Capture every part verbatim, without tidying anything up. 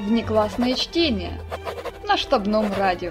Внеклассное чтение на штабном радио.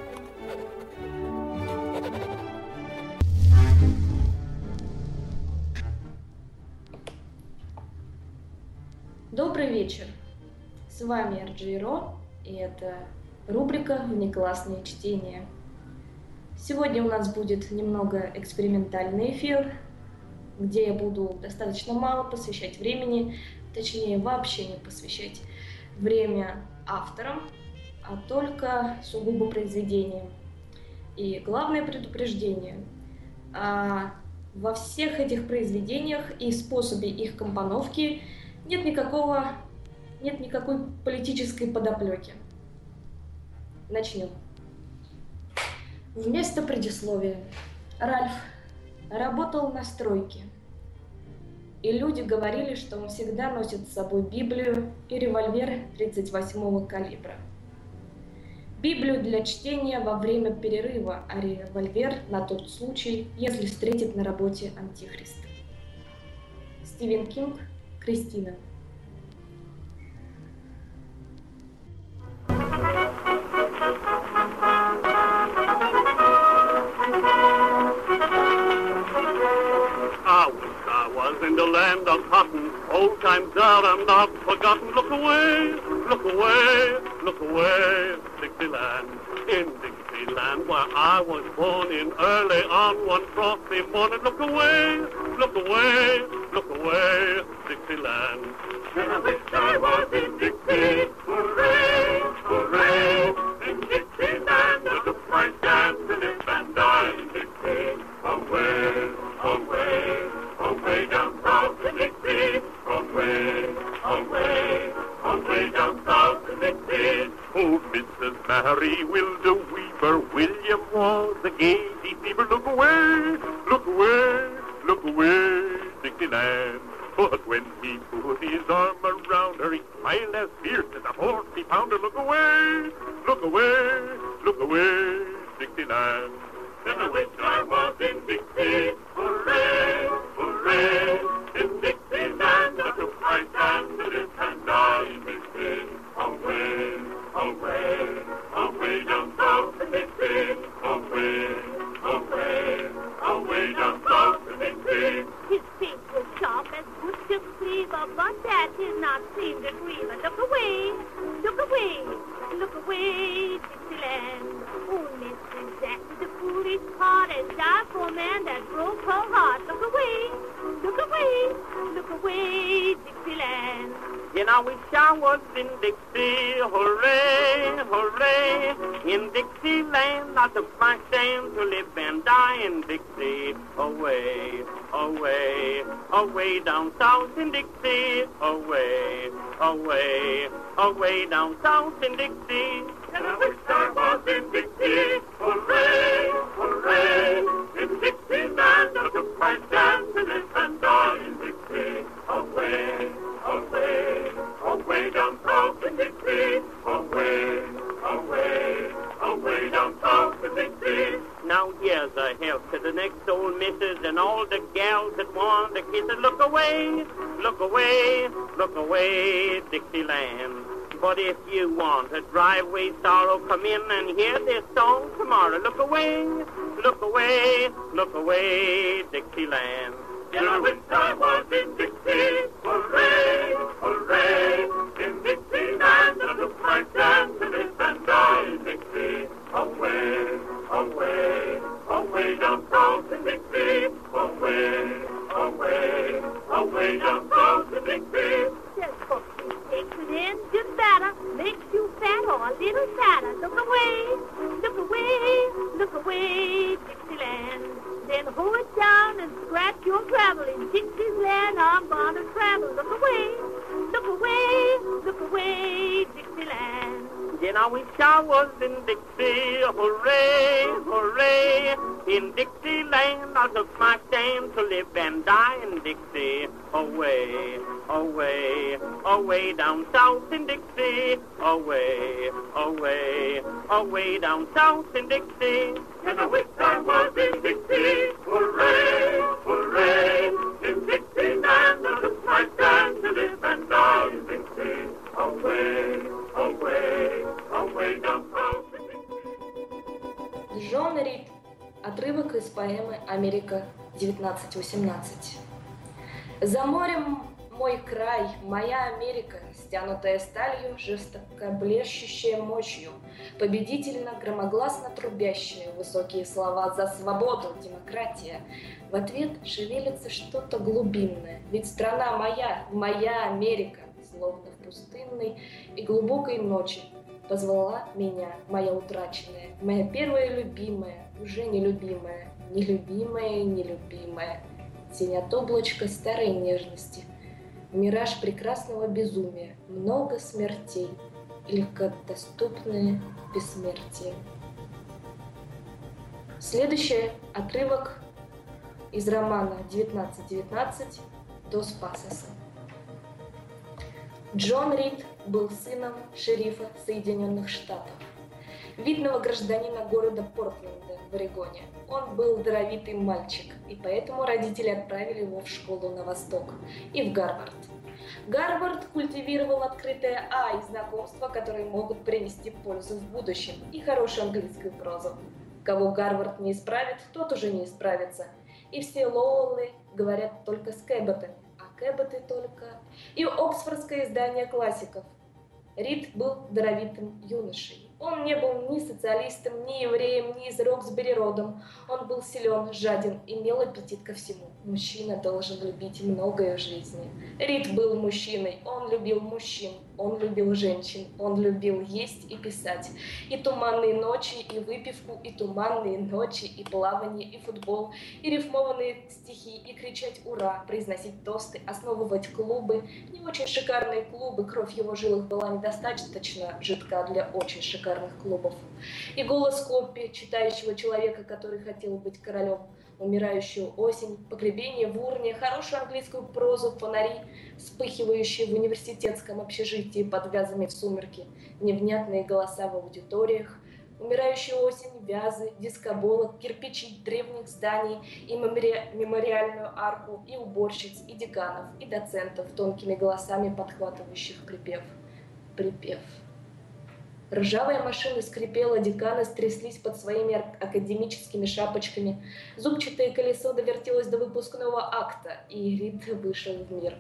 Добрый вечер! С вами Арджиро, и это рубрика «Внеклассное чтение». Сегодня у нас будет немного экспериментальный эфир, где я буду достаточно мало посвящать времени, точнее вообще не посвящать время авторам, а только сугубо произведениям. И главное предупреждение: а во всех этих произведениях и способе их компоновки нет никакого, нет никакой политической подоплеки. Начнем. Вместо предисловия. Ральф работал на стройке, и люди говорили, что он всегда носит с собой Библию и револьвер тридцать восьмого калибра. Библию для чтения во время перерыва, а револьвер на тот случай, если встретит на работе Антихриста. Стивен Кинг, Кристина. In the land of cotton, old times are not forgotten. Look away, look away, look away, Dixieland. In Dixieland, where I was born in early on one frosty morning. Look away, look away, look away, Dixieland. And I wish I was in Dixie. Hooray, hooray, in Dixieland. I took my chance to live and die in Dixie. Away, away, away down south in Dixie. Away, away, away down south in Dixie. Oh, Missus Mary will the weaver, William was a gay deceiver. Look away, look away, look away, Dixieland. But when he put his arm around her, he smiled as fierce as a forty pounder. Look away, look away, look away, Dixieland. Then I wish I was in Dixie. Hooray, hooray, in Dixieland. I took my chance to live and die in Dixie. Away, away, away down south in Dixie. Away, away, away down south in Dixie. His face was sharp as butcher's cleaver, but that did not seem to grieve her. Look away, look away, look away, Dixieland. Oh, Missus Jackson, the foolish part has died for a man that broke her heart. Look away, look away, look away, Dixieland. And I wish I was in Dixie. Hooray, hooray, in Dixieland. I took my stand to live and die in Dixie. Away, away, away down south in Dixie. Away, away, away down south in Dixie. And I wish I was in Dixie. Hooray, hooray, in Dixieland. I took my stand to live and die in Dixie. Away, away, away down south in Dixie. Away, away, away down south in Dixie. Now here's a health to the next old missus and all the gals that want to kiss it. Look away, look away, look away, Dixieland. But if you want to drive away sorrow, come in and hear this song tomorrow. Look away, look away, look away, Dixieland. And I wish I was in Dixie. Hooray, hooray, in Dixieland. I took my chance to live and die in Dixie. Away, away, away down south in Dixie. Away, away, away down south in Dixie. Just for takes an engine batter, makes you fat or a little fatter. Look away, look away, look away, Dixieland. Then hold it down and scratch your gravel. In Dixie's land, I'm gonna travel. Look away, look away, look away, Dixieland. Then I wish I was in Dixie. Hooray, hooray, in Dixieland. I took my stand to live and die in Dixie. Away, away, away down south in Dixie. Away, away, away down south in Dixie. And I wish I was in Dixie. Hooray, hooray, in Dixieland. I took my stand to live and die in Dixie. Away, away. Америка девятнадцать восемнадцать. За морем мой край, моя Америка, стянутая сталью, жестоко блещущая мощью, победительно, громогласно трубящая высокие слова за свободу, демократия. В ответ шевелится что-то глубинное, ведь страна моя, моя Америка, словно в пустынной и глубокой ночи, позвала меня, моя утраченная, моя первая любимая, уже нелюбимая, нелюбимая, нелюбимая, тень от облачка старой нежности, мираж прекрасного безумия, много смертей, легкодоступное бессмертие. Следующий отрывок из романа девятнадцать девятнадцать «Дос Пасоса». Джон Рид был сыном шерифа Соединенных Штатов, видного гражданина города Портленда в Орегоне. Он был даровитый мальчик, и поэтому родители отправили его в школу на восток и в Гарвард. Гарвард культивировал открытое А и знакомства, которые могут принести пользу в будущем, и хорошую английскую прозу. Кого Гарвард не исправит, тот уже не исправится. И все Лоуэллы говорят только с Кэбботами, а Кэбботы только... И Оксфордское издание классиков. Рид был даровитым юношей. Он не был ни социалистом, ни евреем, ни из Роксбери родом. Он был силен, жаден, имел аппетит ко всему. Мужчина должен любить многое в жизни. Рид был мужчиной, он любил мужчин, он любил женщин, он любил есть и писать. И туманные ночи, и выпивку, и туманные ночи, и плавание, и футбол, и рифмованные стихи, и кричать «Ура!», произносить тосты, основывать клубы. Не очень шикарные клубы, кровь в его жилах была недостаточно жидка для очень шикарных клубов. И голос Коппи, читающего человека, который хотел быть королем, умирающую осень, погребение в урне, хорошую английскую прозу, фонари, вспыхивающие в университетском общежитии под вязами в сумерки, невнятные голоса в аудиториях, умирающую осень, вязы, дискоболок, кирпичи древних зданий и мемори... мемориальную арку, и уборщиц, и деканов, и доцентов, тонкими голосами подхватывающих припев. Припев. Ржавая машина скрипела, деканы стряслись под своими академическими шапочками. Зубчатое колесо довертелось до выпускного акта, и Рид вышел в мир.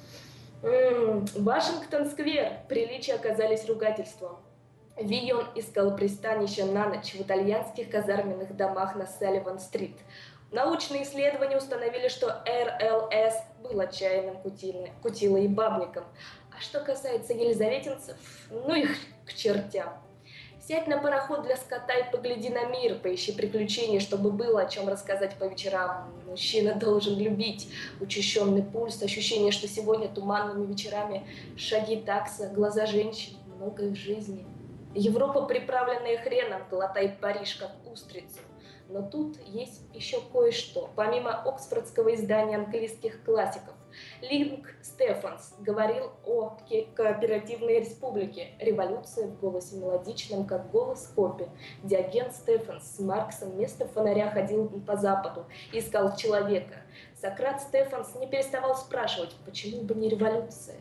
М-м, Вашингтон-сквер! Приличия оказались ругательством. Вийон искал пристанище на ночь в итальянских казарменных домах на Салливан-стрит. Научные исследования установили, что эр эл эс был отчаянным кутилой и бабником. А что касается елизаветинцев, ну их к чертям. Сядь на пароход для скота и погляди на мир, поищи приключений, чтобы было о чем рассказать по вечерам. Мужчина должен любить. Учащенный пульс, ощущение, что сегодня туманными вечерами шаги такса, глаза женщин, многое в жизни. Европа, приправленная хреном, глотает Париж, как устрицу. Но тут есть еще кое-что. Помимо оксфордского издания английских классиков, Линк Стефанс говорил о кооперативной республике. Революция в голосе мелодичном, как голос Коппи. Диоген Стефанс с Марксом вместо фонаря ходил по западу, искал человека. Сократ Стефанс не переставал спрашивать, почему бы не революция.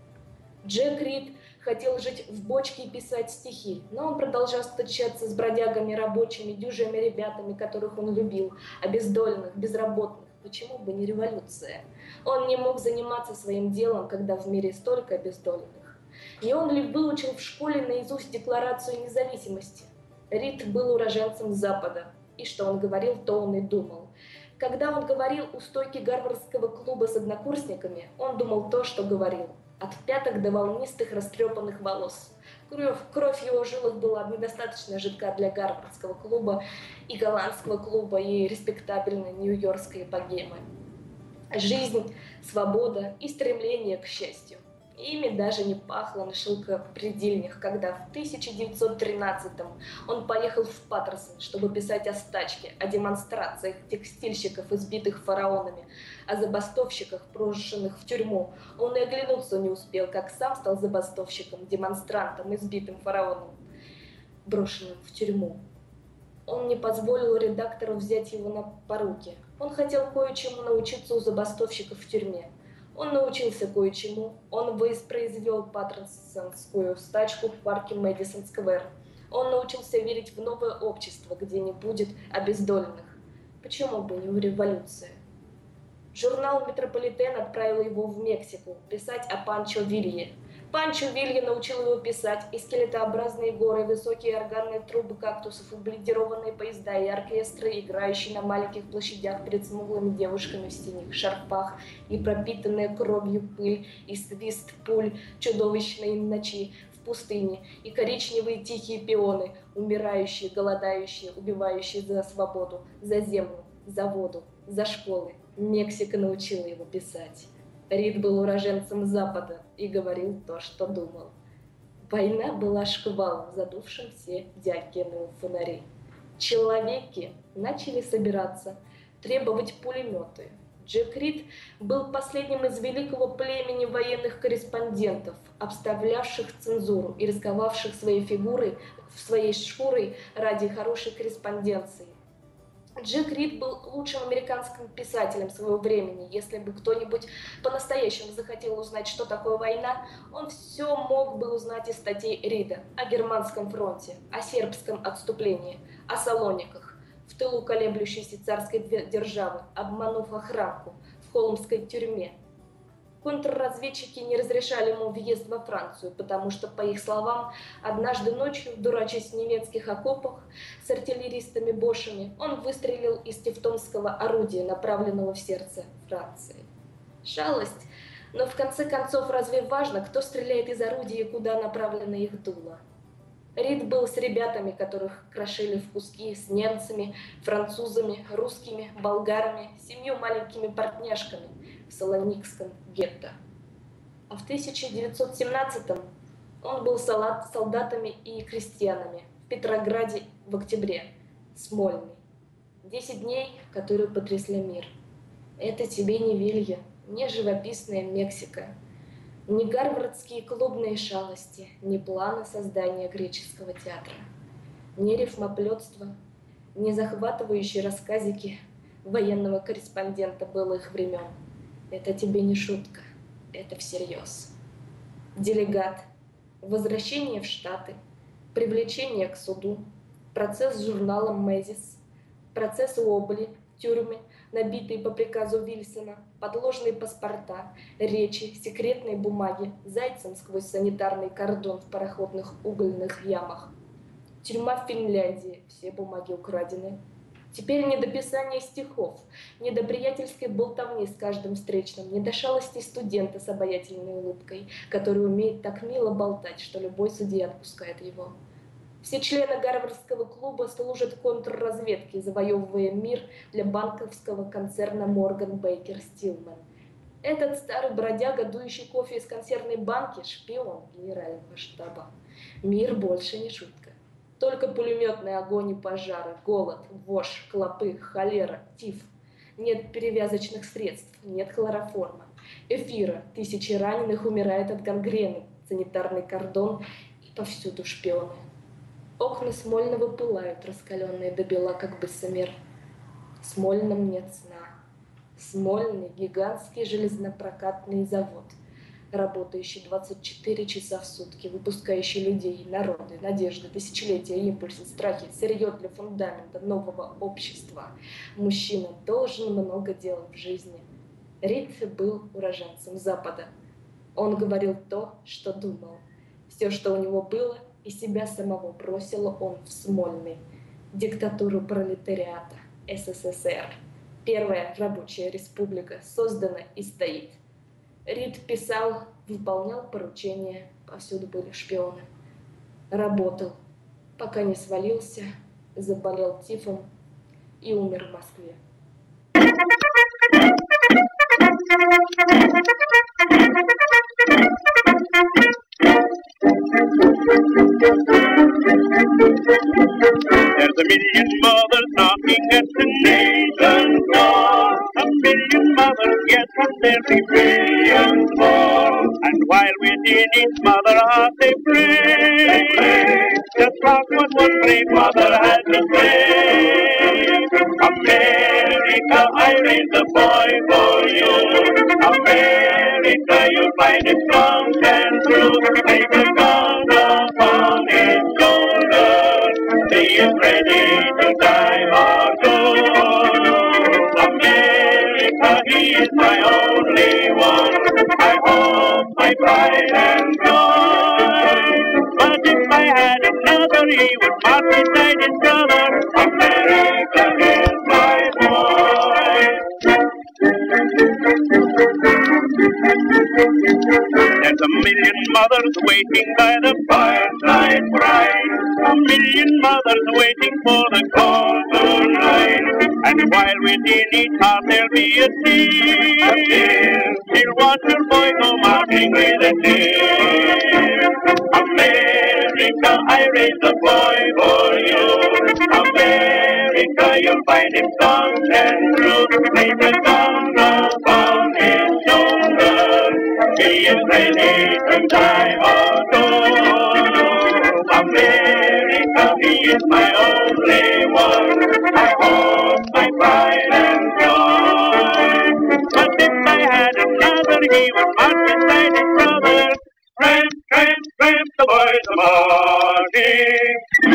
Джек Рид хотел жить в бочке и писать стихи, но он продолжал встречаться с бродягами, рабочими, дюжими ребятами, которых он любил, обездоленных, безработных. Почему бы не революция? Он не мог заниматься своим делом, когда в мире столько обездоленных. И он ли выучил в школе наизусть Декларацию независимости. Рид был уроженцем Запада, и что он говорил, то он и думал. Когда он говорил у стойки Гарвардского клуба с однокурсниками, он думал то, что говорил. От пяток до волнистых растрепанных волос. Кровь, кровь в его жилах была недостаточно жидка для Гарвардского клуба и голландского клуба и респектабельной нью-йоркской богемы. Жизнь, свобода и стремление к счастью. Ими даже не пахло на шелкопредельнях, когда в тысяча девятьсот тринадцатом он поехал в Паттерсон, чтобы писать о стачке, о демонстрациях текстильщиков, избитых фараонами, о забастовщиках, брошенных в тюрьму. Он и оглянуться не успел, как сам стал забастовщиком, демонстрантом, избитым фараоном, брошенным в тюрьму. Он не позволил редактору взять его на поруки. Он хотел кое-чему научиться у забастовщиков в тюрьме. Он научился кое-чему. Он воспроизвел паттерсонскую стачку в парке Мэдисон-сквер. Он научился верить в новое общество, где не будет обездоленных. Почему бы не в революции? Журнал «Метрополитен» отправил его в Мексику писать о Панчо Вилье. Панчо Вилье научил его писать и скелетообразные горы, высокие органные трубы кактусов, и блindированные поезда и оркестры, играющие на маленьких площадях перед смуглыми девушками в синих шарфах, и пропитанная кровью пыль, и свист пуль чудовищной ночи в пустыне, и коричневые тихие пионы, умирающие, голодающие, убивающие за свободу, за землю, за воду, за школы. Мексика научила его писать. Рид был уроженцем Запада и говорил то, что думал. Война была шквалом, задувшим все диогеновые фонари. Человеки начали собираться, требовать пулеметы. Джек Рид был последним из великого племени военных корреспондентов, обставлявших цензуру и рисковавших своей фигурой, своей шкурой ради хорошей корреспонденции. Джек Рид был лучшим американским писателем своего времени. Если бы кто-нибудь по-настоящему захотел узнать, что такое война, он все мог бы узнать из статей Рида о Германском фронте, о сербском отступлении, о Салониках, в тылу колеблющейся царской державы, обманув охранку в холмской тюрьме. Контрразведчики не разрешали ему въезд во Францию, потому что, по их словам, однажды ночью, дурачась в немецких окопах с артиллеристами-бошами, он выстрелил из тевтонского орудия, направленного в сердце Франции. Шалость, но в конце концов разве важно, кто стреляет из орудия и куда направлено их дуло? Рид был с ребятами, которых крошили в куски, с немцами, французами, русскими, болгарами, семью маленькими партняшками в Салоникском гетто. А в тысяча девятьсот семнадцатом он был салат, солдатами и крестьянами в Петрограде в октябре, Смольный. Десять дней, которые потрясли мир. Это тебе не Вилья, не живописная Мексика, не гарвардские клубные шалости, не планы создания греческого театра, не рифмоплетство, не захватывающие рассказики военного корреспондента былых времен. Это тебе не шутка, это всерьез. Делегат, возвращение в Штаты, привлечение к суду, процесс с журналом «Мэзис», процесс Уобли, тюрьмы, набитые по приказу Вильсона, подложные паспорта, речи, секретные бумаги, зайцем сквозь санитарный кордон в пароходных угольных ямах. Тюрьма в Финляндии, все бумаги украдены. Теперь не до писания стихов, не до приятельской болтовни с каждым встречным, не до шалостей студента с обаятельной улыбкой, который умеет так мило болтать, что любой судья отпускает его. Все члены Гарвардского клуба служат контрразведке, завоевывая мир для банковского концерна Морган Бейкер Стилман. Этот старый бродяга, дующий кофе из консервной банки, шпион генерального штаба. Мир больше не шутка. Только пулеметный огонь и пожары, голод, вошь, клопы, холера, тиф. Нет перевязочных средств, нет хлороформа. Эфира, тысячи раненых умирают от гангрены, санитарный кордон и повсюду шпионы. Окна Смольного пылают, раскаленные до бела, как бессомер. В Смольном нет сна. Смольный — гигантский железнопрокатный завод, работающий двадцать четыре часа в сутки, выпускающий людей, народы, надежды, тысячелетия, импульсы, страхи, сырье для фундамента нового общества. Мужчина должен много делать в жизни. Рид был уроженцем Запада. Он говорил то, что думал. Все, что у него было, и себя самого бросил он в Смольный, диктатуру пролетариата, СССР. Первая рабочая республика создана и стоит. Рид писал, выполнял поручения, повсюду были шпионы. Работал, пока не свалился, заболел тифом и умер в Москве. There's a million mothers knocking at the nation's door. A million mothers, yes, and every billion more. And while within each mother heart they pray, just like what one brave mother had to say. America, I raised a boy for you. America, you'll find it strong and true. Take a gun upon his shoulder. He is ready to die or go. he would march beside his brother. America is my boy. There's a million mothers waiting by the fireside bride, a million mothers waiting for the call to ride. And while within each heart there'll be a tear, she'll watch her boy go marching with a tear. America, I raised a boy for you. America, you'll find him strong and true. Take a gun upon his shoulder. He is ready to die or go. America, he is my only one. I hope my pride and joy. But if I had another, he would march beside his brother. Tramp, tramp, tramp, the boys are marching.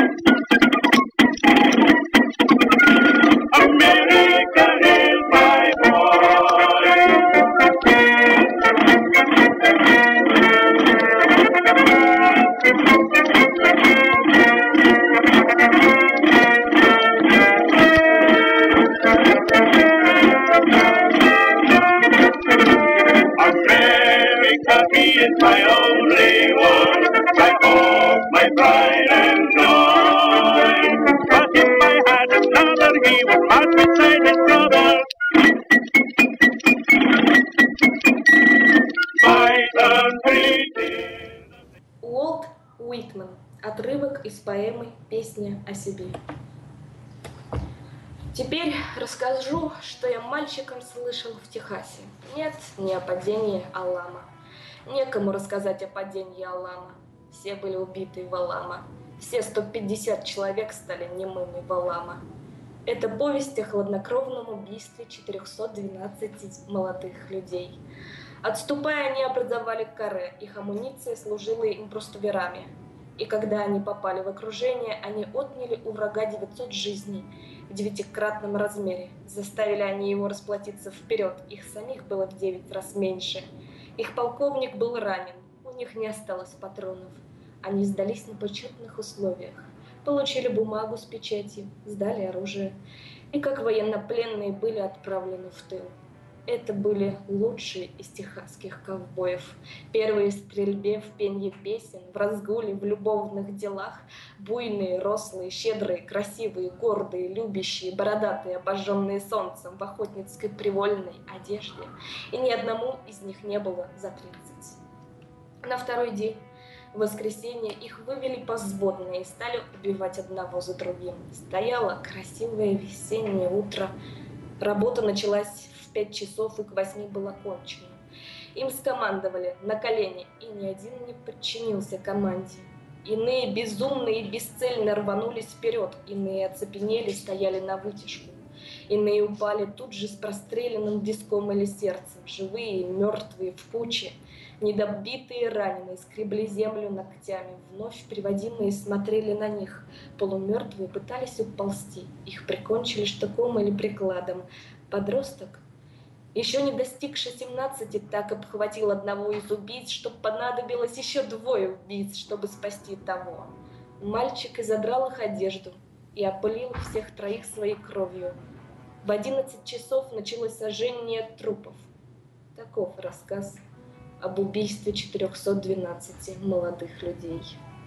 America is my boy. America, he is my only one. I hope my pride and joy. But if I had another, he would march beside his brother. My country. Уолт Уитман. Отрывок из поэмы «Песня о себе». Теперь расскажу, что я мальчиком слышал в Техасе. Нет, не о падении Алама. Некому рассказать о падении Алама. Все были убиты в Алама. Все сто пятьдесят человек стали немыми в Алама. Это повесть о хладнокровном убийстве четырехсот двенадцати молодых людей. Отступая, они образовали каре, их амуниция служила им брустверами. И когда они попали в окружение, они отняли у врага девятьсот жизней в девятикратном размере. Заставили они его расплатиться вперед, их самих было в девять раз меньше. Их полковник был ранен, у них не осталось патронов. Они сдались на почетных условиях, получили бумагу с печатью, сдали оружие и как военнопленные были отправлены в тыл. Это были лучшие из техасских ковбоев. Первые в стрельбе, в пенье песен, в разгуле, в любовных делах. Буйные, рослые, щедрые, красивые, гордые, любящие, бородатые, обожженные солнцем в охотницкой привольной одежде. И ни одному из них не было за тридцать. На второй день, в воскресенье, их вывели позводные и стали убивать одного за другим. Стояло красивое весеннее утро. Работа началась в пять часов и к восьми была кончена. Им скомандовали на колени, и ни один не подчинился команде. Иные безумные и бесцельно рванулись вперед, иные оцепенели, стояли на вытяжку. Иные упали тут же с простреленным виском или сердцем, живые и мертвые в куче. Недобитые и раненые скребли землю ногтями, вновь приводимые смотрели на них. Полумертвые пытались уползти, их прикончили штыком или прикладом. Подросток, еще не достигший семнадцати, так обхватил одного из убийц, что понадобилось еще двое убийц, чтобы спасти того. Мальчик изодрал их одежду и опылил всех троих своей кровью. В одиннадцать часов началось сожжение трупов. Таков рассказ об убийстве четырехсот двенадцати молодых людей.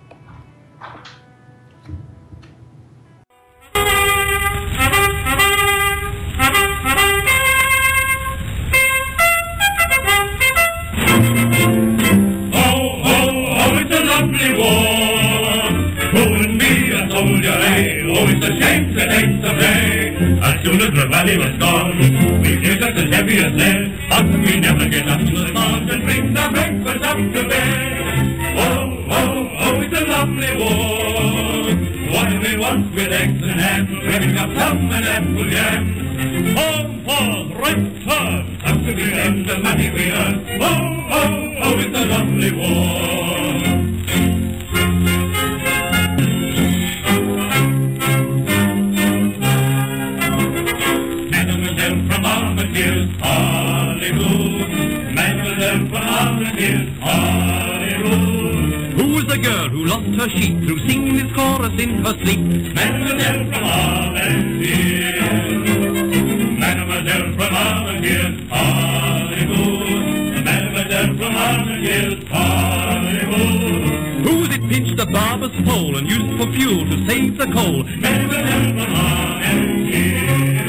As soon as the valley was gone, we did us as heavy as lead, but we never get up to the mark and bring the breakfast up to bed. Oh, oh, oh, it's a lovely war. What we want with eggs and ham, breading up plum and apple jam. Oh, oh, right turn, up to the end of money we earn. Oh, oh, oh, it's a lovely war. Who was was a girl who lost her sheep through singing this chorus in her sleep. Mademoiselle from Armentières, Mademoiselle from Armentières, Hollywood, Mademoiselle from Armentières, Hollywood. Who's it pinched the barber's pole and used for fuel to save the coal? Mademoiselle from Armentières.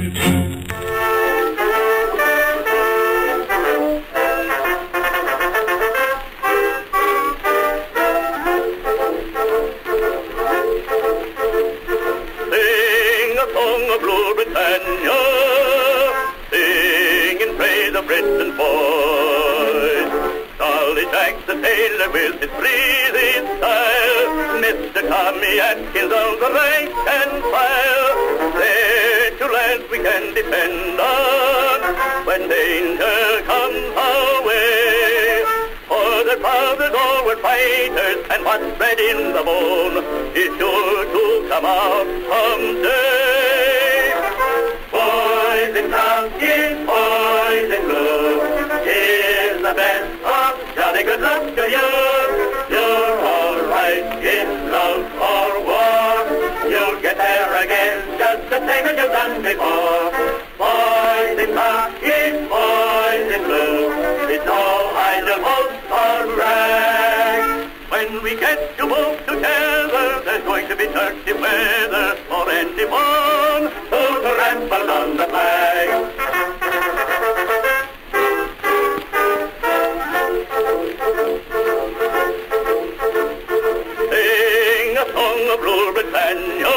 Britain's boys. Charlie Shanks the tailor with his breezy style, Mister Tommy Atkins of the rank and file. They're two lads we can depend on when danger comes our way. For their fathers all were fighters, and what's bred in the bone is sure to come out someday. Boys in khaki, boys in blue, here's the best of jolly good luck to you. You're all right in love or war, you'll get there again just the same as you've done before. Boys in khaki, boys in blue, it's all either boast or brag. When we get to move together, there's going to be turkey weather for anyone who tramples on the flag. Sing a song of Rule Britannia,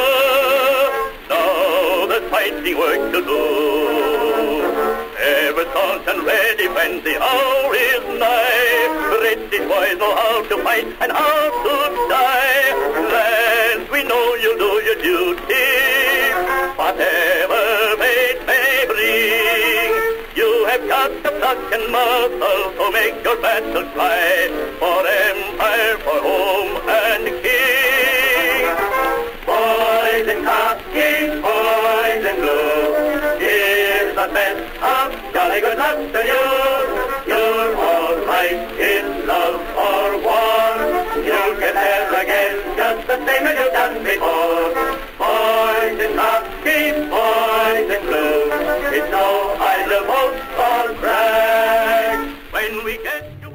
now there's fighting work to do. Ever staunch and ready when the hour is nigh, British boys know how to fight and how to die. Lads, we know you'll do your duty, whatever fate may bring. You have got the pluck and muscle to make your battle fly, for empire, for home and king. Boys in khaki, boys in blue, here's the best of jolly good luck to you. You're all right in love or war, you'll get there again just the same as you've done before. Boys in khaki, boys in blue, it's no idle boast or brag. When we get to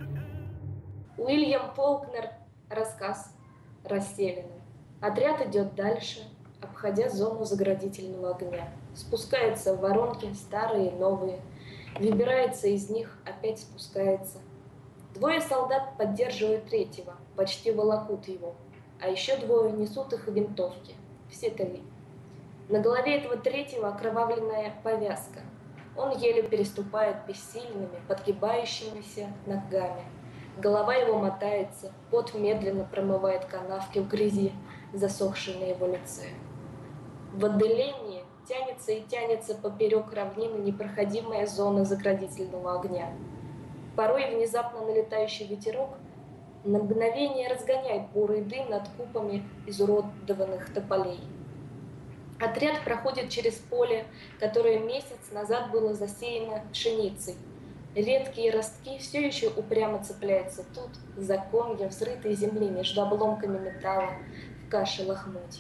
Уильям Фолкнер. Рассказ «Расселены». Отряд идет дальше, обходя зону заградительного огня. Спускаются в воронки, старые и новые. Выбирается из них, опять спускается. Двое солдат поддерживают третьего, почти волокут его. А еще двое несут их винтовки. Все три. На голове этого третьего окровавленная повязка. Он еле переступает бессильными, подгибающимися ногами. Голова его мотается, пот медленно промывает канавки в грязи, засохшей на его лице. В отдалении тянется и тянется поперек равнины непроходимая зона заградительного огня. Порой внезапно налетающий ветерок на мгновение разгоняет бурый дым над купами изуродованных тополей. Отряд проходит через поле, которое месяц назад было засеяно пшеницей. Редкие ростки все еще упрямо цепляются тут, за комья взрытой земли между обломками металла в каше лохмотьев.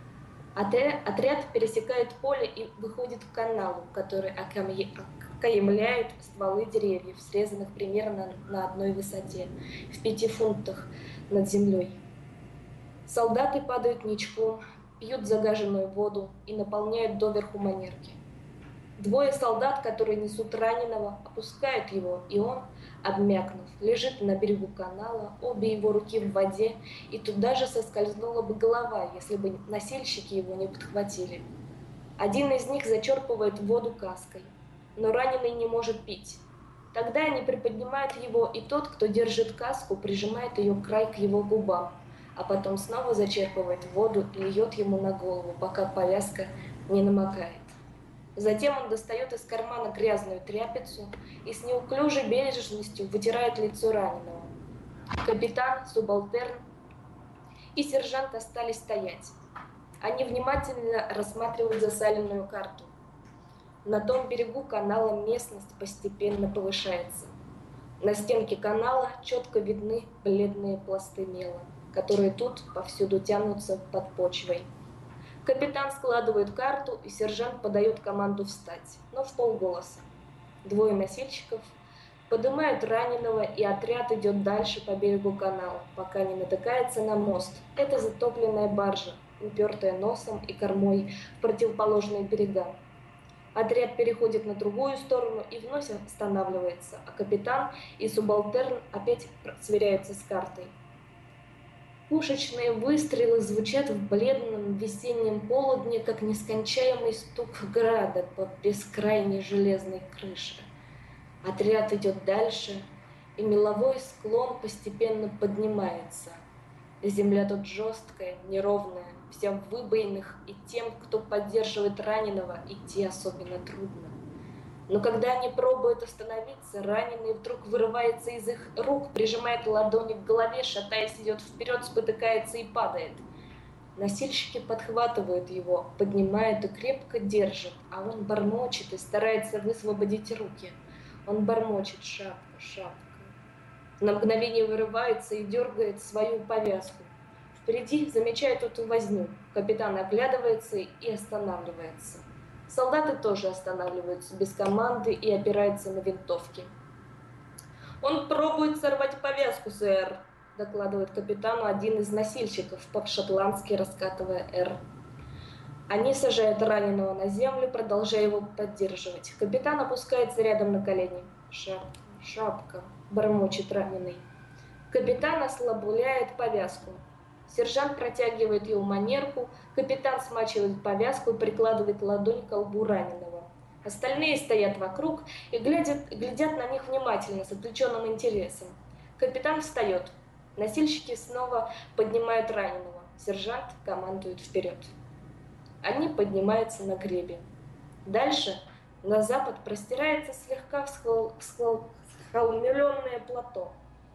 Отряд пересекает поле и выходит к каналу, который окаймляет стволы деревьев, срезанных примерно на одной высоте, в пяти фунтах над землей. Солдаты падают ничком, пьют загаженную воду и наполняют доверху манерки. Двое солдат, которые несут раненого, опускают его, и он, обмякнув, лежит на берегу канала, обе его руки в воде, и туда же соскользнула бы голова, если бы носильщики его не подхватили. Один из них зачерпывает воду каской, но раненый не может пить. Тогда они приподнимают его, и тот, кто держит каску, прижимает ее край к его губам, а потом снова зачерпывает воду и льет ему на голову, пока повязка не намокает. Затем он достает из кармана грязную тряпицу и с неуклюжей бережностью вытирает лицо раненого. Капитан, субалтерн и сержант остались стоять. Они внимательно рассматривают засаленную карту. На том берегу канала местность постепенно повышается. На стенке канала четко видны бледные пласты мела, которые тут повсюду тянутся под почвой. Капитан складывает карту, и сержант подает команду встать, но вполголоса. Двое носильщиков поднимают раненого, и отряд идет дальше по берегу канала, пока не натыкается на мост. Это затопленная баржа, упертая носом и кормой в противоположные берега. Отряд переходит на другую сторону и вновь останавливается, а капитан и субалтерн опять сверяются с картой. Пушечные выстрелы звучат в бледном весеннем полудне, как нескончаемый стук града по бескрайней железной крыше. Отряд идет дальше, и меловой склон постепенно поднимается. Земля тут жесткая, неровная, вся в выбоинах, и тем, кто поддерживает раненого, идти особенно трудно. Но когда они пробуют остановиться, раненый вдруг вырывается из их рук, прижимает ладони к голове, шатаясь, идет вперед, спотыкается и падает. Носильщики подхватывают его, поднимают и крепко держат, а он бормочет и старается высвободить руки. Он бормочет: шапка, шапка. На мгновение вырывается и дергает свою повязку. Впереди замечает эту возню. Капитан оглядывается и останавливается. Солдаты тоже останавливаются без команды и опираются на винтовки. «Он пробует сорвать повязку, сэр», — докладывает капитану один из носильщиков, по-шотландски раскатывая «Р». Они сажают раненого на землю, продолжая его поддерживать. Капитан опускается рядом на колени. «Шапка, шапка», — бормочет раненый. Капитан ослабляет повязку. Сержант протягивает ему манерку, капитан смачивает повязку и прикладывает ладонь к колбу раненого. Остальные стоят вокруг и глядят, глядят на них внимательно, с отвлеченным интересом. Капитан встает. Носильщики снова поднимают раненого. Сержант командует вперед. Они поднимаются на гребень. Дальше на запад простирается слегка всхолмленное плато.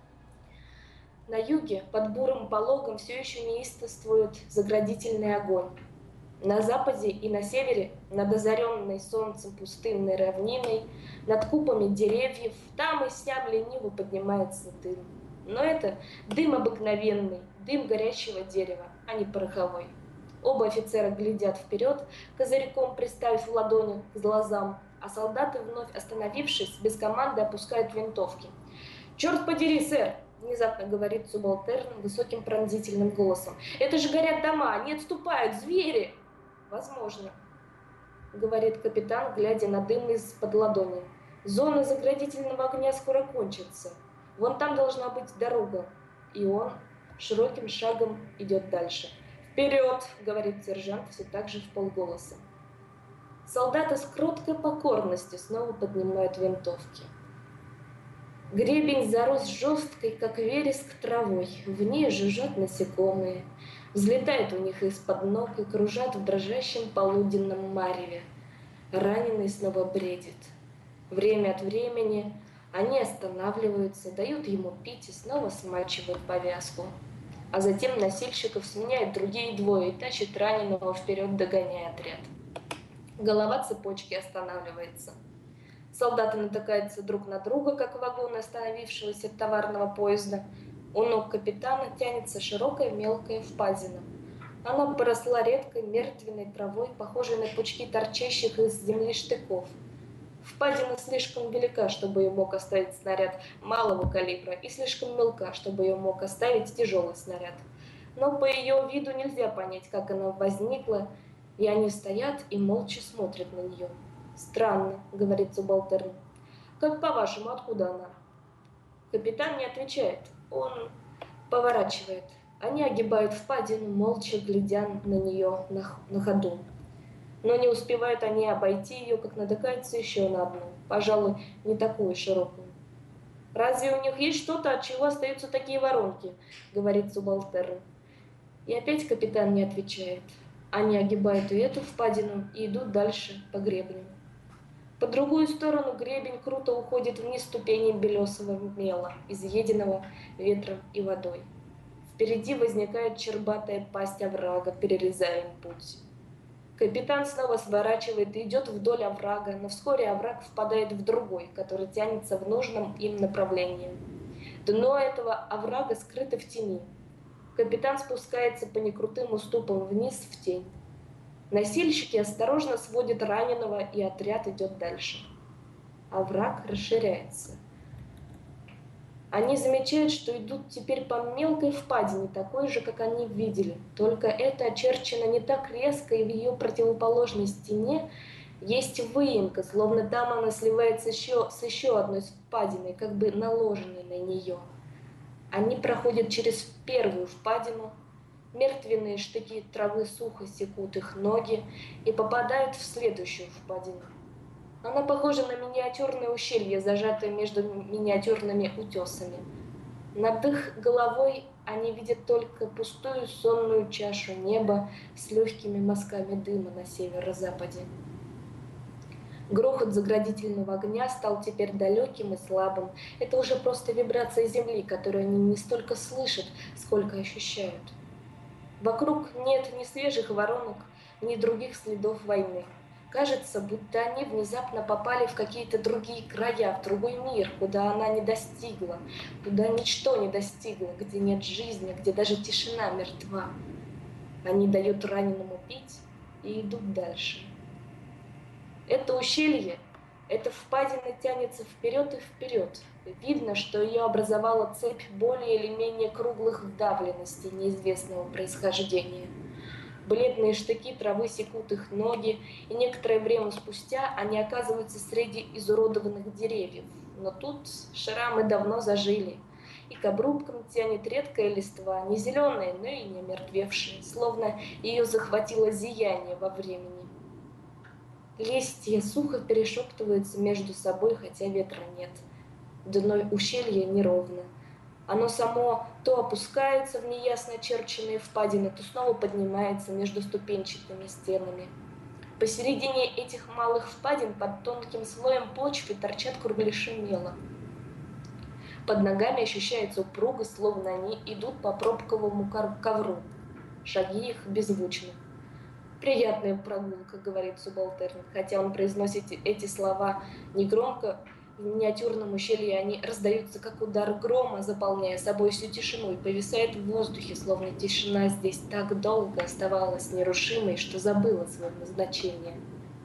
На юге, под бурым пологом, все еще неистовствует заградительный огонь. На западе и на севере, над озаренной солнцем пустынной равниной, над купами деревьев, там и сям лениво поднимается дым. Но это дым обыкновенный, дым горящего дерева, а не пороховой. Оба офицера глядят вперед, козырьком приставив ладони к глазам, а солдаты, вновь остановившись, без команды опускают винтовки. «Черт подери, сэр!» — внезапно говорит субалтерн высоким пронзительным голосом. «Это же горят дома, они отступают, звери!» «Возможно», — говорит капитан, глядя на дым из-под ладони. «Зона заградительного огня скоро кончится. Вон там должна быть дорога». И он широким шагом идет дальше. «Вперед!» — говорит сержант все так же вполголоса. Солдаты с кроткой покорностью снова поднимают винтовки. Гребень зарос жесткой, как вереск, травой. В ней жужжат насекомые. Взлетают у них из-под ног и кружат в дрожащем полуденном мареве. Раненый снова бредит. Время от времени они останавливаются, дают ему пить и снова смачивают повязку. А затем носильщиков сменяют другие двое и тащат раненого вперед, догоняя отряд. Голова цепочки останавливается. Солдаты натыкаются друг на друга, как вагоны остановившегося товарного поезда. У ног капитана тянется широкая мелкая впадина. Она поросла редкой мертвенной травой, похожей на пучки торчащих из земли штыков. Впадина слишком велика, чтобы ее мог оставить снаряд малого калибра, и слишком мелка, чтобы ее мог оставить тяжелый снаряд. Но по ее виду нельзя понять, как она возникла, и они стоят и молча смотрят на нее. «Странно», — говорит субалтерн. «Как по-вашему, откуда она?» Капитан не отвечает. Он поворачивает. Они огибают впадину, молча глядя на нее на, на ходу. Но не успевают они обойти ее, как натыкаются еще на одну, пожалуй, не такую широкую. «Разве у них есть что-то, от чего остаются такие воронки?» — говорит субалтерн. И опять капитан не отвечает. Они огибают и эту впадину и идут дальше по гребню. По другую сторону гребень круто уходит вниз ступеней белесого мела, изъеденного ветром и водой. Впереди возникает чербатая пасть оврага, перерезая им путь. Капитан снова сворачивает и идет вдоль оврага, но вскоре овраг впадает в другой, который тянется в нужном им направлении. Дно этого оврага скрыто в тени. Капитан спускается по некрутым уступам вниз в тень. Носильщики осторожно сводят раненого, и отряд идет дальше. Овраг расширяется. Они замечают, что идут теперь по мелкой впадине, такой же, как они видели. Только это очерчено не так резко, и в ее противоположной стене есть выемка, словно там она сливается еще, с еще одной впадиной, как бы наложенной на нее. Они проходят через первую впадину, мертвенные штыки травы сухо секут их ноги и попадают в следующую впадину. Она похожа на миниатюрное ущелье, зажатое между миниатюрными утесами. Над их головой они видят только пустую сонную чашу неба с легкими мазками дыма на северо-западе. Грохот заградительного огня стал теперь далеким и слабым. Это уже просто вибрация земли, которую они не столько слышат, сколько ощущают. Вокруг нет ни свежих воронок, ни других следов войны. Кажется, будто они внезапно попали в какие-то другие края, в другой мир, куда она не достигла, куда ничто не достигло, где нет жизни, где даже тишина мертва. Они дают раненому пить и идут дальше. Это ущелье, эта впадина тянется вперед и вперед. Видно, что ее образовала цепь более или менее круглых вдавленностей неизвестного происхождения. Бледные штыки травы секут их ноги, и некоторое время спустя они оказываются среди изуродованных деревьев. Но тут шрамы давно зажили, и к обрубкам тянет редкая листва, не зеленая, но и не омертвевшая, словно ее захватило зияние во времени. Листья сухо перешептываются между собой, хотя ветра нет. Дно ущелья неровно. Оно само то опускается в неясно очерченные впадины, то снова поднимается между ступенчатыми стенами. Посередине этих малых впадин под тонким слоем почвы торчат кругляши мела. Под ногами ощущается упругость, словно они идут по пробковому ковру. Шаги их беззвучны. «Приятная прогулка», — говорит субалтерн, хотя он произносит эти слова негромко. В миниатюрном ущелье они раздаются, как удар грома, заполняя собой всю тишину, и повисают в воздухе, словно тишина здесь так долго оставалась нерушимой, что забыла свое назначение.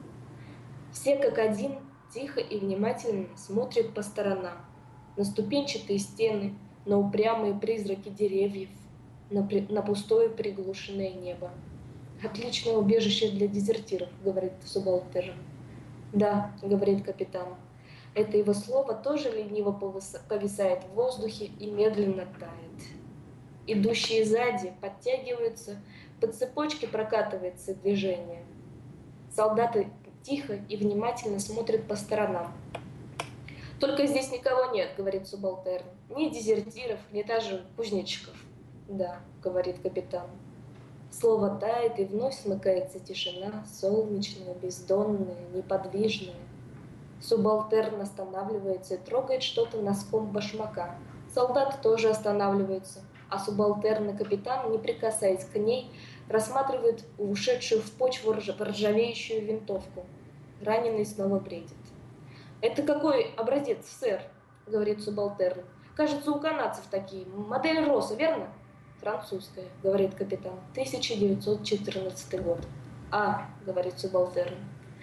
Все как один тихо и внимательно смотрят по сторонам, на ступенчатые стены, на упрямые призраки деревьев, на, при... на пустое приглушенное небо. «Отличное убежище для дезертиров», — говорит субалтерн. «Да», — говорит капитан. Это его слово тоже лениво повисает в воздухе и медленно тает. Идущие сзади подтягиваются, по цепочке прокатывается движение. Солдаты тихо и внимательно смотрят по сторонам. «Только здесь никого нет», — говорит субалтерн. «Ни дезертиров, ни даже кузнечиков». «Да», — говорит капитан. Слово тает, и вновь смыкается тишина, солнечная, бездонная, неподвижная. Субалтерн останавливается и трогает что-то носком башмака. Солдаты тоже останавливаются, а субалтерн и капитан, не прикасаясь к ней, рассматривают ушедшую в почву ржавеющую винтовку. Раненый снова бредит. «Это какой образец, сэр?» — говорит субалтерн. «Кажется, у канадцев такие. Модель Росса, верно?» «Французская», — говорит капитан. «тысяча девятьсот четырнадцатый год». «А», — говорит субалтерн.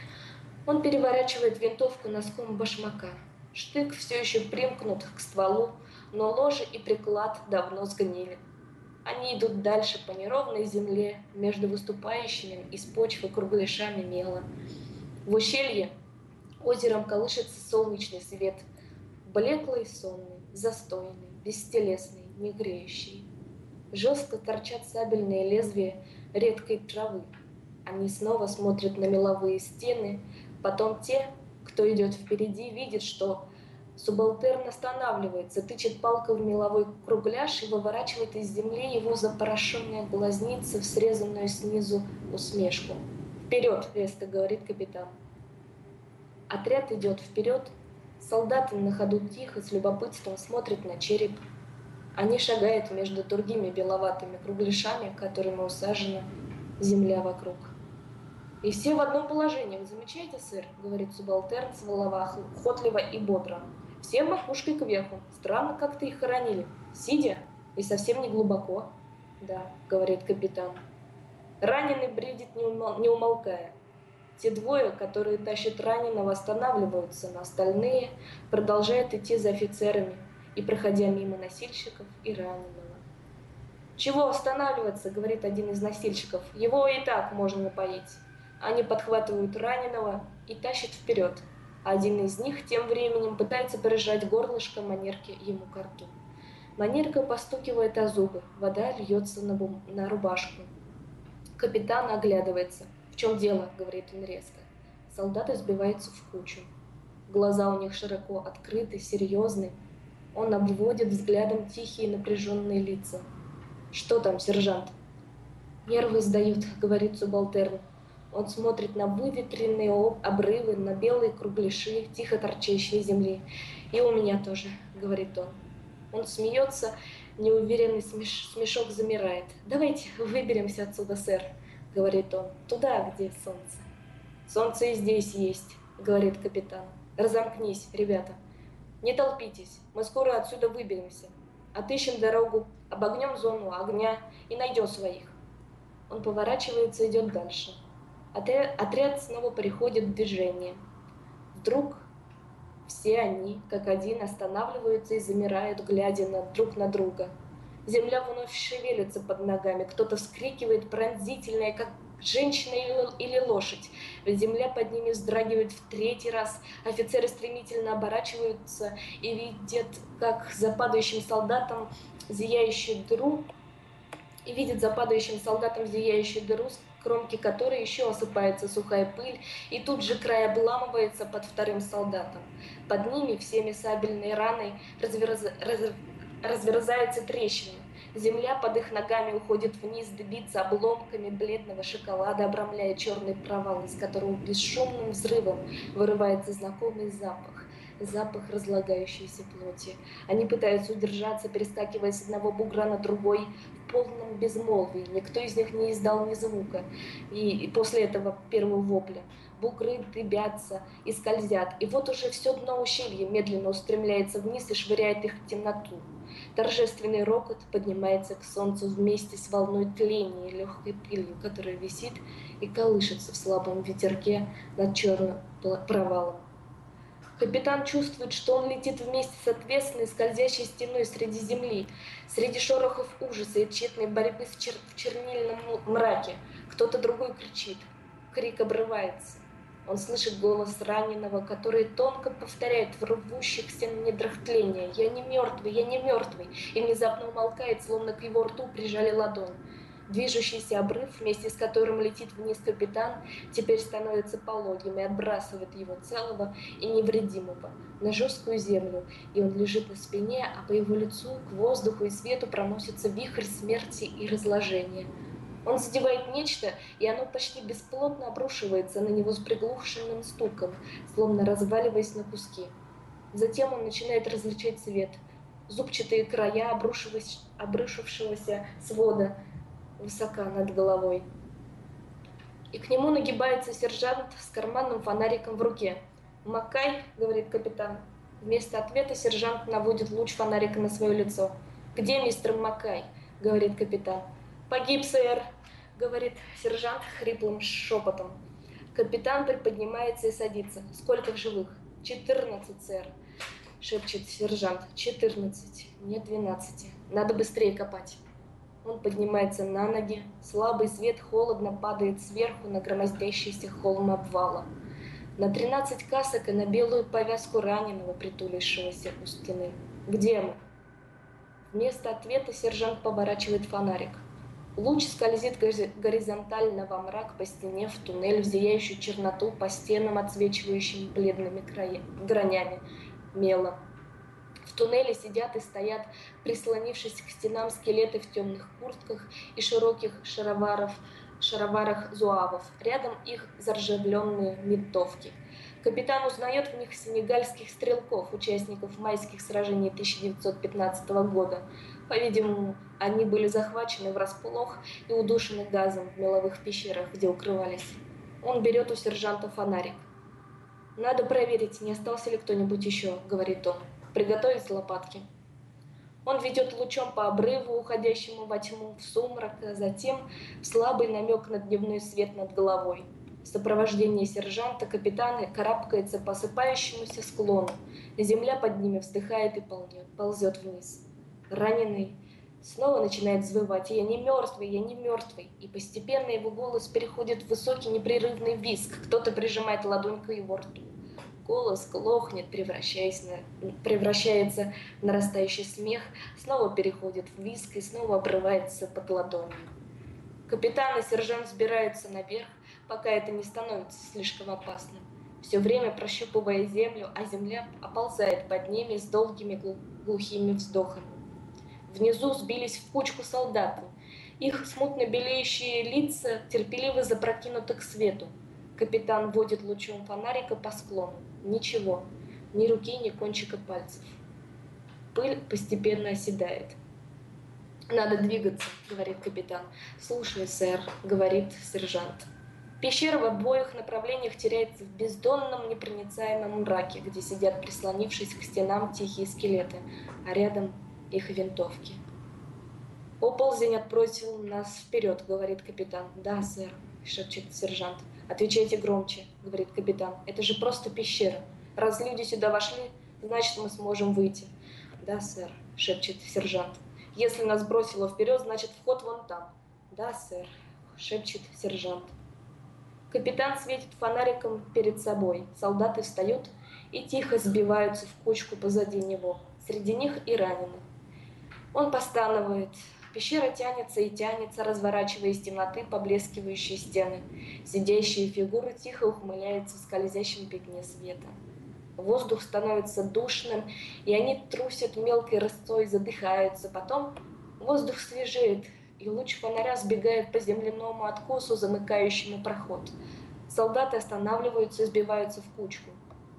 Он переворачивает винтовку носком башмака. Штык все еще примкнут к стволу, но ложе и приклад давно сгнили. Они идут дальше по неровной земле, между выступающими из почвы кругляшами мела. В ущелье озером колышется солнечный свет, блеклый, сонный, застойный, бестелесный, не греющий. Жестко торчат сабельные лезвия редкой травы. Они снова смотрят на меловые стены. Потом те, кто идет впереди, видят, что субалтерн останавливается, тычет палкой в меловой кругляш и выворачивает из земли его запорошенные глазницы в срезанную снизу усмешку. «Вперед!» — резко говорит капитан. Отряд идет вперед. Солдаты на ходу тихо, с любопытством смотрят на череп. Они шагают между другими беловатыми кругляшами, которыми усажена земля вокруг. «И все в одном положении, вы замечаете, сэр?» — говорит субалтерн словоохотливо и бодро. «Все макушкой кверху. Странно, как-то их хоронили. Сидя и совсем не глубоко». «Да», — говорит капитан. Раненый бредит, не, умол... не умолкая. Те двое, которые тащат раненого, останавливаются, но остальные продолжают идти за офицерами и проходя мимо носильщиков и раненого. «Чего останавливаться?» — говорит один из носильщиков. «Его и так можно напоить». Они подхватывают раненого и тащат вперед. Один из них тем временем пытается прижать горлышко манерки ему к рту. Манерка постукивает о зубы, вода льется на, бум... на рубашку. Капитан оглядывается. «В чем дело?» — говорит он резко. Солдаты сбиваются в кучу. Глаза у них широко открыты, серьезны. Он обводит взглядом тихие напряженные лица. «Что там, сержант?» «Нервы сдают», — говорит субалтерн. Он смотрит на выветренные обрывы, на белые кругляши, тихо торчащие земли. «И у меня тоже», — говорит он. Он смеется, неуверенный смеш... смешок замирает. «Давайте выберемся отсюда, сэр», — говорит он. «Туда, где солнце». «Солнце и здесь есть», — говорит капитан. «Разомкнись, ребята. Не толпитесь, мы скоро отсюда выберемся. Отыщем дорогу, обогнем зону огня и найдем своих». Он поворачивается и идет дальше. Отряд снова приходит в движение. Вдруг все они, как один, останавливаются и замирают, глядя на, друг на друга. Земля вновь шевелится под ногами, кто-то вскрикивает пронзительное, как женщина или лошадь. Земля под ними вздрагивает в третий раз. Офицеры стремительно оборачиваются и видят, как за падающим солдатом зияющую дыру, и видят за падающим солдатом зияющую дыру, с кромки которой еще осыпается сухая пыль, и тут же край обламывается под вторым солдатом. Под ними всеми сабельной раной разверз... раз... разверзаются трещины. Земля под их ногами уходит вниз, дыбится обломками бледного шоколада, обрамляя черный провал, из которого бесшумным взрывом вырывается знакомый запах. Запах разлагающейся плоти. Они пытаются удержаться, перескакивая с одного бугра на другой в полном безмолвии. Никто из них не издал ни звука. И, и после этого первого вопля бугры дыбятся и скользят. И вот уже все дно ущелья медленно устремляется вниз и швыряет их в темноту. Торжественный рокот поднимается к солнцу вместе с волной тления и легкой пылью, которая висит и колышется в слабом ветерке над черным провалом. Капитан чувствует, что он летит вместе с отвесной скользящей стеной среди земли, среди шорохов ужаса и тщетной борьбы в, чер... в чернильном мраке. Кто-то другой кричит. Крик обрывается. Он слышит голос раненого, который тонко повторяет в рвущихся недрах тления: «Я не мертвый, я не мертвый!» и внезапно умолкает, словно к его рту прижали ладонь. Движущийся обрыв, вместе с которым летит вниз капитан, теперь становится пологим и отбрасывает его целого и невредимого на жесткую землю, и он лежит на спине, а по его лицу, к воздуху и свету проносится вихрь смерти и разложения. Он задевает нечто, и оно почти бесплотно обрушивается на него с приглушенным стуком, словно разваливаясь на куски. Затем он начинает различать свет, зубчатые края обрушившегося свода высока над головой. И к нему нагибается сержант с карманным фонариком в руке. «Маккай», — говорит капитан. Вместо ответа сержант наводит луч фонарика на свое лицо. «Где мистер Маккай?» — говорит капитан. «Погиб, сэр», — говорит сержант хриплым шепотом. Капитан приподнимается и садится. «Сколько в живых?» «Четырнадцать, сэр», — шепчет сержант. «Четырнадцать. Нет, двенадцати. Надо быстрее копать». Он поднимается на ноги. Слабый свет холодно падает сверху на громоздящийся холм обвала. На тринадцать касок и на белую повязку раненого, притулившегося у стены. «Где мы?» Вместо ответа сержант поворачивает фонарик. Луч скользит горизонтально во мрак по стене, в туннель, в зияющую черноту, по стенам, отсвечивающим бледными края... гранями, мелом. В туннеле сидят и стоят, прислонившись к стенам, скелеты в темных куртках и широких шароваров, шароварах зуавов. Рядом их заржавленные винтовки. Капитан узнает в них сенегальских стрелков, участников майских сражений тысяча девятьсот пятнадцатого года. По-видимому, они были захвачены врасплох и удушены газом в меловых пещерах, где укрывались. Он берет у сержанта фонарик. «Надо проверить, не остался ли кто-нибудь еще», — говорит он. «Приготовить лопатки». Он ведет лучом по обрыву, уходящему во тьму, в сумрак, а затем в слабый намек на дневной свет над головой. В сопровождении сержанта капитан карабкается по осыпающемуся склону. Земля под ними вздыхает и ползет вниз. Раненый снова начинает взвывать: «Я не мертвый, я не мертвый!» И постепенно его голос переходит в высокий непрерывный визг. Кто-то прижимает ладонь к его рту. Голос глохнет, превращаясь на, превращается в нарастающий смех, снова переходит в визг и снова обрывается под ладонью. Капитан и сержант взбираются наверх, пока это не становится слишком опасным, все время прощупывая землю, а земля оползает под ними с долгими глухими вздохами. Внизу сбились в кучку солдаты. Их смутно белеющие лица терпеливо запрокинуты к свету. Капитан водит лучом фонарика по склону. Ничего, ни руки, ни кончика пальцев. Пыль постепенно оседает. «Надо двигаться», — говорит капитан. «Слушай, сэр», — говорит сержант. Пещера в обоих направлениях теряется в бездонном непроницаемом мраке, где сидят, прислонившись к стенам, тихие скелеты, а рядом их винтовки. «Оползень отбросил нас вперед», — говорит капитан. «Да, сэр», — шепчет сержант. «Отвечайте громче», — говорит капитан. «Это же просто пещера. Раз люди сюда вошли, значит, мы сможем выйти». «Да, сэр», — шепчет сержант. «Если нас бросило вперед, значит, вход вон там». «Да, сэр», — шепчет сержант. Капитан светит фонариком перед собой. Солдаты встают и тихо сбиваются в кучку позади него. Среди них и раненый. Он постанывает. Пещера тянется и тянется, разворачивая из темноты поблескивающие стены. Сидящие фигуры тихо ухмыляются в скользящем пятне света. Воздух становится душным, и они трусят мелкой росой, задыхаются. Потом воздух свежеет, и луч фонаря сбегает по земляному откосу, замыкающему проход. Солдаты останавливаются и сбиваются в кучку.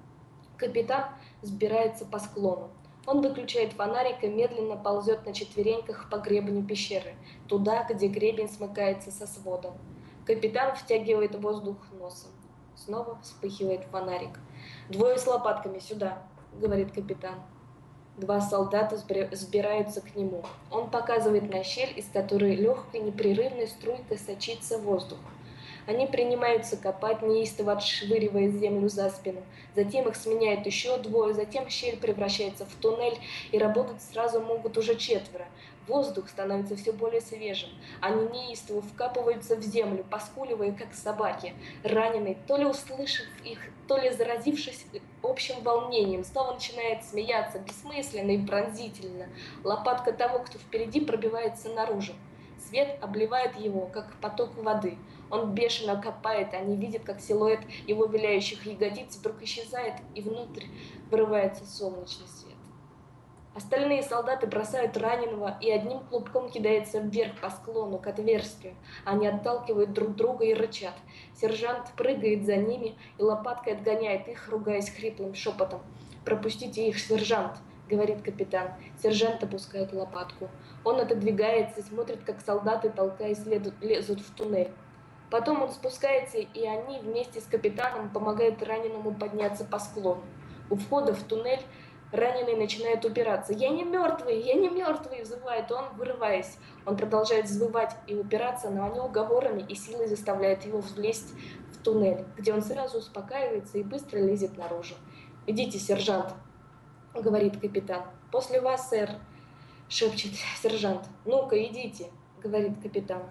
Капитан взбирается по склону. Он выключает фонарик и медленно ползет на четвереньках по гребню пещеры, туда, где гребень смыкается со сводом. Капитан втягивает воздух носом. Снова вспыхивает фонарик. «Двое с лопатками, сюда», — говорит капитан. Два солдата сбираются к нему. Он показывает на щель, из которой легкой непрерывной струйкой сочится воздух. Они принимаются копать, неистово отшвыривая землю за спину. Затем их сменяют еще двое, затем щель превращается в туннель, и работать сразу могут уже четверо. Воздух становится все более свежим. Они неистово вкапываются в землю, поскуливая, как собаки. Раненый, то ли услышав их, то ли заразившись общим волнением, снова начинает смеяться, бессмысленно и пронзительно. Лопатка того, кто впереди, пробивается наружу. Свет обливает его, как поток воды. Он бешено копает, они видят, как силуэт его виляющих ягодиц вдруг исчезает, и внутрь вырывается солнечный свет. Остальные солдаты бросают раненого и одним клубком кидаются вверх по склону к отверстию. Они отталкивают друг друга и рычат. Сержант прыгает за ними и лопаткой отгоняет их, ругаясь хриплым шепотом. «Пропустите их, сержант!» — говорит капитан. Сержант опускает лопатку. Он отодвигается и смотрит, как солдаты, толкаясь, лезут в туннель. Потом он спускается, и они вместе с капитаном помогают раненому подняться по склону. У входа в туннель раненый начинает упираться. «Я не мертвый! Я не мертвый!» — взывает он, вырываясь. Он продолжает взвывать и упираться, но они уговорами и силой заставляют его влезть в туннель, где он сразу успокаивается и быстро лезет наружу. «Идите, сержант!» — говорит капитан. «После вас, сэр!» — шепчет сержант. «Ну-ка, идите!» — говорит капитан.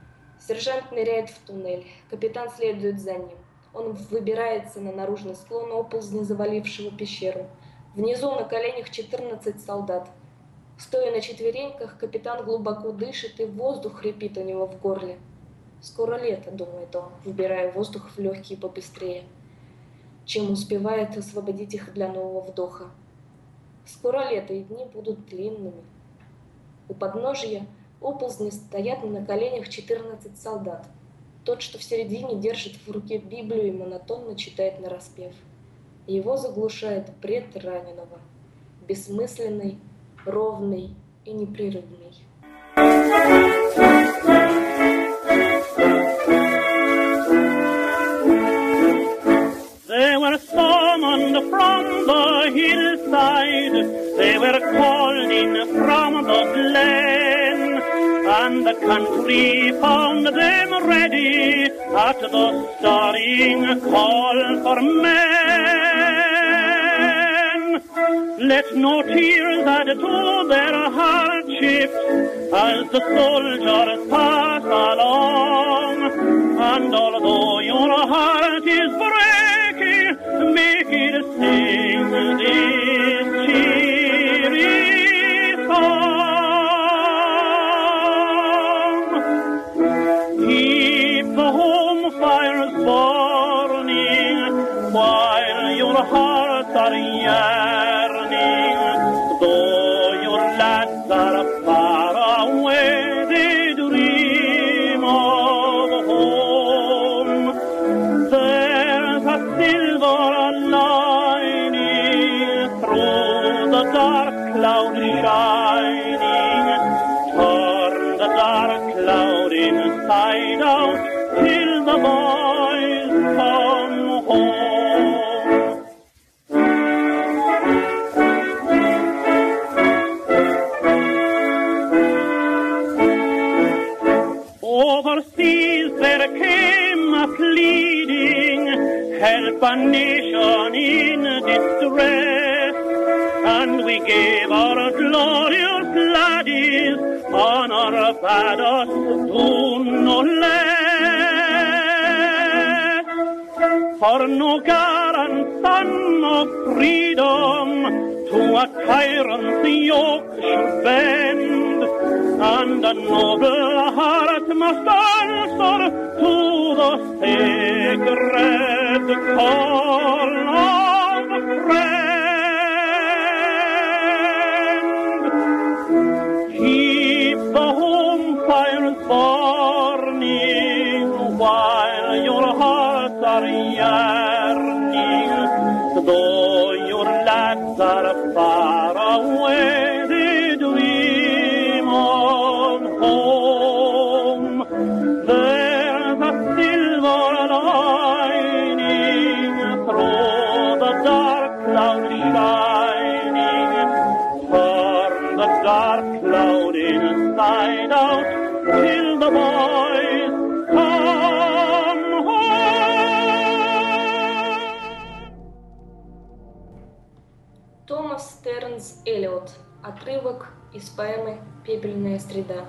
Сержант ныряет в туннель. Капитан следует за ним. Он выбирается на наружный склон оползня, завалившего пещеру. Внизу на коленях четырнадцать солдат. Стоя на четвереньках, капитан глубоко дышит, и воздух хрипит у него в горле. «Скоро лето», — думает он, выбирая воздух в легкие побыстрее, чем успевает освободить их для нового вдоха. Скоро лето, и дни будут длинными. У подножия оползни стоят на коленях четырнадцать солдат. Тот, что в середине, держит в руке Библию и монотонно читает нараспев. Его заглушает бред раненого, бессмысленный, ровный и непрерывный. they were called in from the glen, and the country found them ready at the stirring call for men. Let no tears add to their hardships as the soldiers pass along, and although your heart is breaking, make it sing this cheery song. Keep the home fires burning while your hearts are yearning. Though your lads are far away, they dream of home. There's a silver lining through the dark cloud shining. Turn the dark cloud inside out till the boys come home. Overseas there came a pleading, help a nation in distress, and we gave our glorious laddies honor bade us do no less. For no garant son of freedom to a tyrant's yoke should bend, and a noble heart must answer to the sacred call of a friend. Keep the home fires burning while your hearts are yearning. Though your lads are far away, they dream of home. There's a silver lining through the dark cloud shining. Turn the dark cloud inside out till the boys come home. Томас Стернс Эллиот. Отрывок из поэмы «Пепельная среда».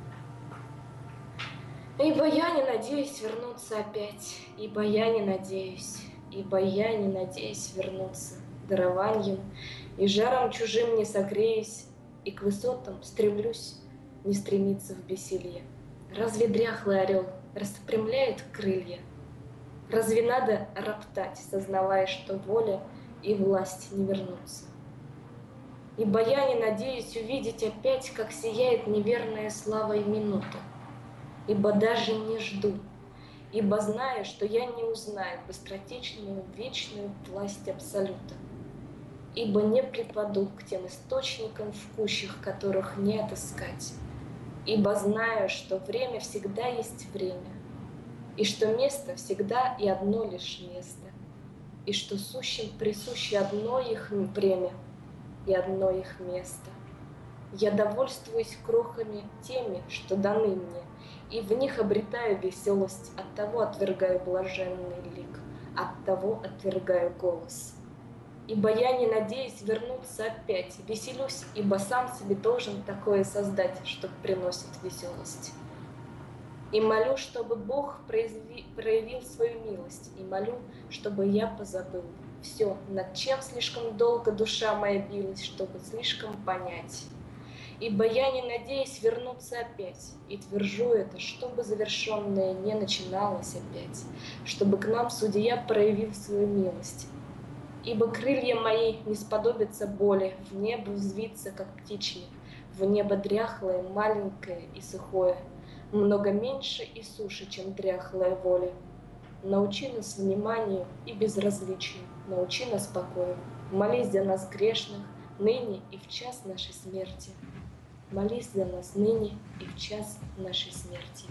Ибо я не надеюсь вернуться опять, ибо я не надеюсь, ибо я не надеюсь вернуться дарованием, и жаром чужим не согреюсь, и к высотам стремлюсь не стремиться в бессилье. Разве дряхлый орел распрямляет крылья? Разве надо роптать, сознавая, что воля и власть не вернутся? Ибо я не надеюсь увидеть опять, как сияет неверная славой минута. Ибо даже не жду, ибо знаю, что я не узнаю быстротечную вечную власть Абсолюта. Ибо не припаду к тем источникам в кущах, которых не отыскать. Ибо знаю, что время всегда есть время, и что место всегда и одно лишь место, и что сущим присуще одно их время и одно их место. Я довольствуюсь крохами теми, что даны мне, и в них обретаю веселость, оттого отвергаю блаженный лик, оттого отвергаю голос. Ибо я не надеюсь вернуться опять, веселюсь, ибо сам себе должен такое создать, что приносит веселость. И молю, чтобы Бог произви, проявил свою милость, и молю, чтобы я позабыл все, над чем слишком долго душа моя билась, чтобы слишком понять. Ибо я не надеюсь вернуться опять, и твержу это, чтобы завершенное не начиналось опять, чтобы к нам судья проявил свою милость. Ибо крылья мои не сподобятся боли в небо взвиться, как птичьи, в небо дряхлое, маленькое и сухое, много меньше и суше, чем дряхлая воля. Научи нас вниманию и безразличию, научи нас покою, молись за нас грешных, ныне и в час нашей смерти. Молись за нас ныне и в час нашей смерти.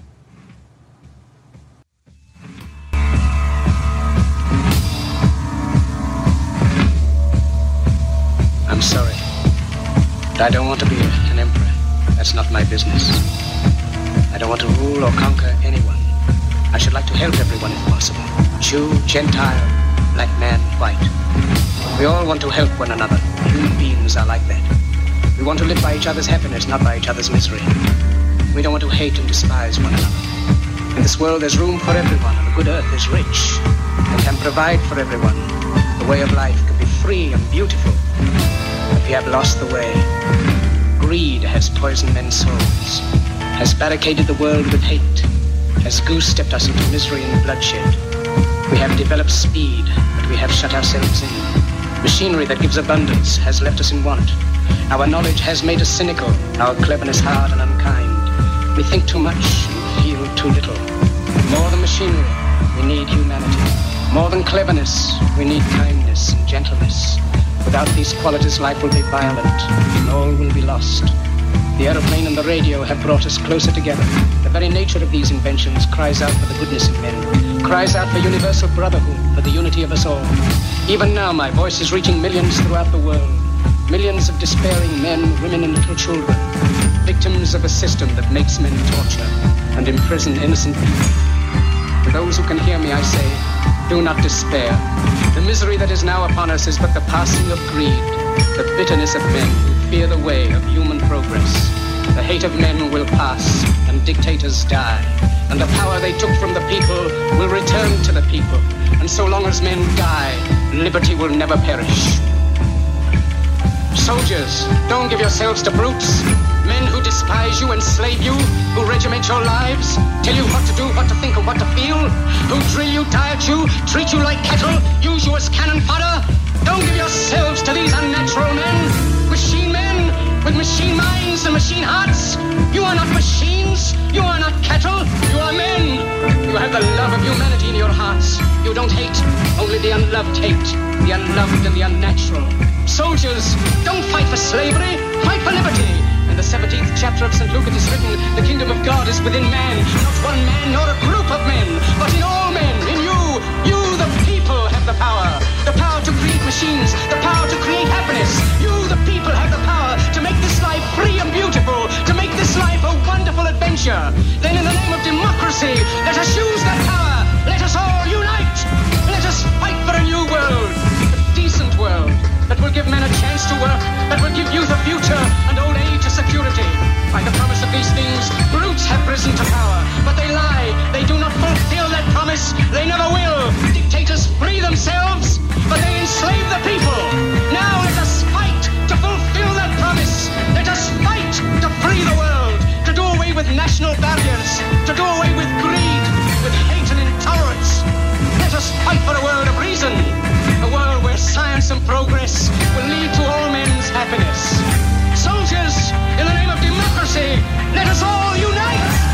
I'm sorry. But I don't want to be an emperor. That's not my business. I don't want to rule or conquer anyone. I should like to help everyone if possible. Jew, Gentile, black man, white. We all want to help one another. Human beings are like that. We want to live by each other's happiness, not by each other's misery. We don't want to hate and despise one another. In this world there's room for everyone, and the good earth is rich and can provide for everyone. The way of life can be free and beautiful, but we have lost the way. Greed has poisoned men's souls, has barricaded the world with hate, has goose-stepped us into misery and bloodshed. We have developed speed, but we have shut ourselves in. Machinery that gives abundance has left us in want. Our knowledge has made us cynical, our cleverness hard and unkind. We think too much and feel too little. More than machinery, we need humanity. More than cleverness, we need kindness and gentleness. Without these qualities, life will be violent and all will be lost. The aeroplane and the radio have brought us closer together. The very nature of these inventions cries out for the goodness of men, cries out for universal brotherhood, for the unity of us all. Even now, my voice is reaching millions throughout the world. Millions of despairing men, women, and little children, victims of a system that makes men torture and imprison innocent people. To those who can hear me, I say, do not despair. The misery that is now upon us is but the passing of greed, the bitterness of men who fear the way of human progress. The hate of men will pass, and dictators die, and the power they took from the people will return to the people. And so long as men die, liberty will never perish. Soldiers, don't give yourselves to brutes. Men who despise you, enslave you, who regiment your lives, tell you what to do, what to think, and what to feel, who drill you, diet you, treat you like cattle, use you as cannon fodder. Don't give yourselves to these unnatural men, machine men with machine minds and machine hearts. You are not machines, you are not cattle, you are men. You have the love of humanity in your hearts. You don't hate, only the unloved hate, the unloved and the unnatural. Soldiers, don't fight for slavery, fight for liberty. In the seventeenth chapter of Saint Luke it is written, the kingdom of God is within man, not one man nor a group of men, but in all men, in you. You, the people, have the power. The power to create machines, the power to create happiness. You, the people, have the power to make this life free and beautiful, to make this life a wonderful adventure. Then in the name of democracy, let us use that power. Let us all unite. Let us fight for a new world, a decent world, that will give men a chance to work, that will give youth a future and old age a security. By the promise of these things, brutes have risen to power, but they lie. They do not fulfill that promise. They never will. Dictators free themselves, but they enslave the people. Now let us fight to fulfill that promise. Let us fight to free the world, to do away with national barriers, to do away with greed, with hate and intolerance. Let us fight for a world of reason, a world where science and progress will lead to all men's happiness. Soldiers, in the name of democracy, let us all unite!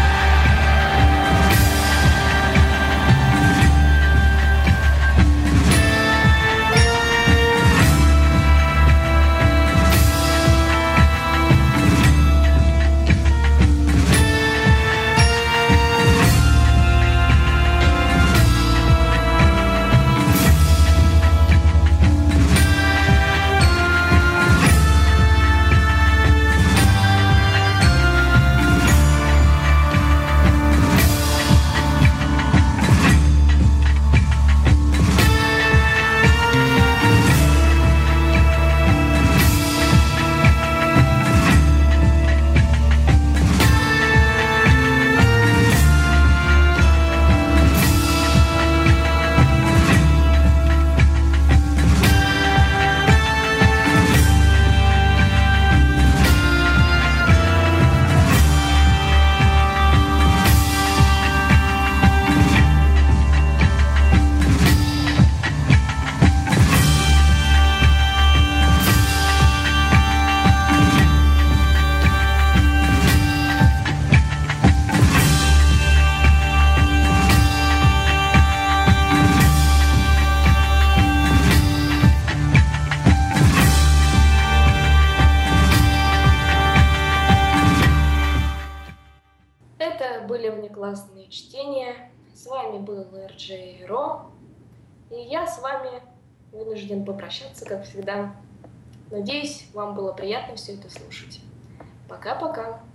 Внеклассные чтения. С вами был эр джей Ро, и я с вами вынужден попрощаться, как всегда. Надеюсь, вам было приятно все это слушать. Пока-пока!